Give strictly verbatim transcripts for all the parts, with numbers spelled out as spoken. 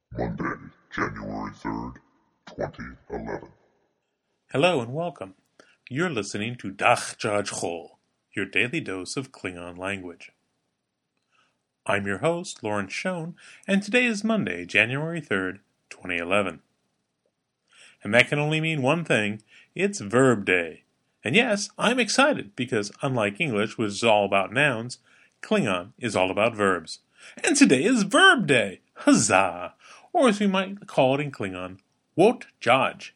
Monday, January third, twenty eleven. Hello and welcome. You're listening to Dach Jaj Chol, your daily dose of Klingon language. I'm your host, Lawrence Schoen, and today is Monday, January third, twenty eleven. And that can only mean one thing, it's Verb Day. And yes, I'm excited because unlike English, which is all about nouns, Klingon is all about verbs. And today is Verb Day! Huzzah! Or as we might call it in Klingon, Wot Jaj.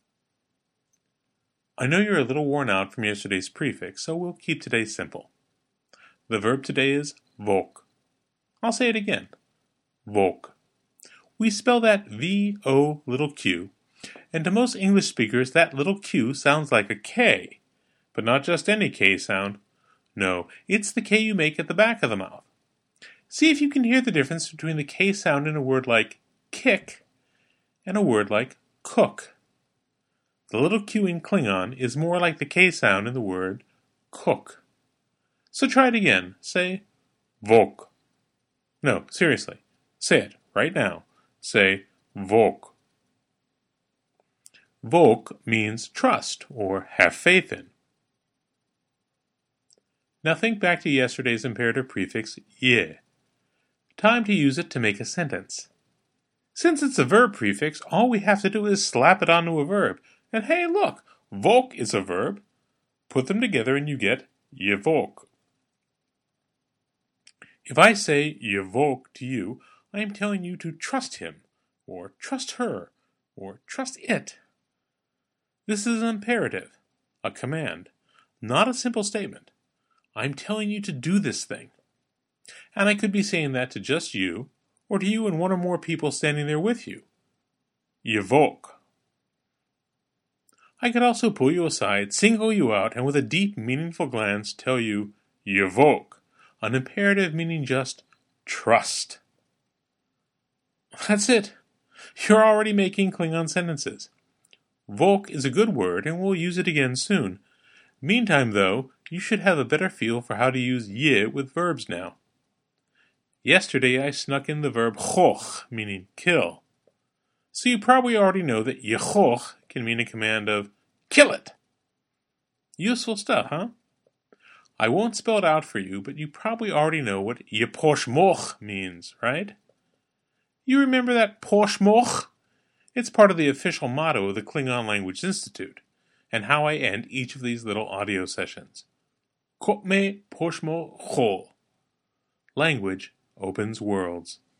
I know you're a little worn out from yesterday's prefix, so we'll keep today simple. The verb today is vok. I'll say it again. Vok. We spell that V O little q, and to most English speakers that little q sounds like a K. But not just any K sound. No, it's the K you make at the back of the mouth. See if you can hear the difference between the K sound in a word like kick and a word like cook. The little q in Klingon is more like the K sound in the word cook. So try it again. Say vok. No, seriously. Say it right now. Say vok. Vok means trust or have faith in. Now think back to yesterday's imperative prefix ye. Time to use it to make a sentence. Since it's a verb prefix, all we have to do is slap it onto a verb. And hey, look, vok is a verb. Put them together and you get yevok. If I say yevok to you, I am telling you to trust him, or trust her, or trust it. This is an imperative, a command, not a simple statement. I'm telling you to do this thing. And I could be saying that to just you, or to you and one or more people standing there with you. Yevok. I could also pull you aside, single you out, and with a deep, meaningful glance tell you, yevok, an imperative meaning just trust. That's it. You're already making Klingon sentences. Vok is a good word, and we'll use it again soon. Meantime, though, you should have a better feel for how to use ye with verbs now. Yesterday I snuck in the verb choch, meaning kill. So you probably already know that yechoch can mean a command of kill it. Useful stuff, huh? I won't spell it out for you, but you probably already know what yeposhmoch means, right? You remember that poshmoch? It's part of the official motto of the Klingon Language Institute, and how I end each of these little audio sessions. Kopme poshmo chol. Language opens worlds.